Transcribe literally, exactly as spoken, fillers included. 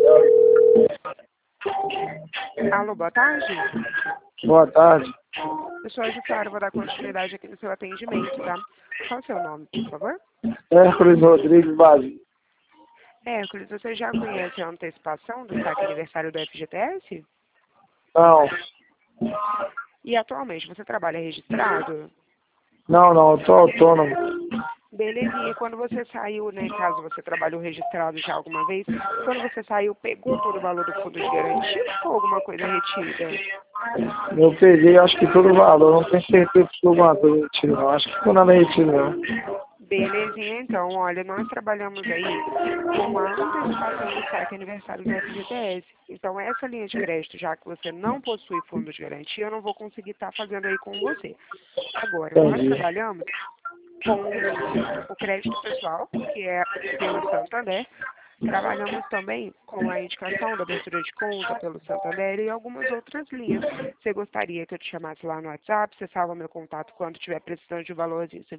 Alô, boa tarde. Boa tarde. Eu sou a Jussara, vou dar continuidade aqui no seu atendimento, tá? Qual é o seu nome, por favor? Hércules Rodrigues Basílio. Hércules, você já conhece a antecipação do saque aniversário do F G T S? Não, E atualmente você trabalha registrado? não, não, eu sou autônomo. Belezinha, quando você saiu, né, caso você trabalhou registrado já alguma vez, quando você saiu, pegou todo o valor do fundo de garantia ou alguma coisa retida? Eu peguei, acho que todo o valor, não tenho certeza se foi alguma coisa retida, não. Acho que ficou nada retida, não. Belezinha, então, olha, nós trabalhamos aí com a antecipação do saque aniversário do F G T S. Então, essa linha de crédito, já que você não possui fundo de garantia, eu não vou conseguir estar fazendo aí com você. Agora, nós Entendi. trabalhamos com o crédito pessoal, que é pelo Santander. Trabalhamos também com a indicação da abertura de conta pelo Santander e algumas outras linhas. Você gostaria que eu te chamasse lá no WhatsApp? Você salva meu contato quando estiver precisando de um valorzinho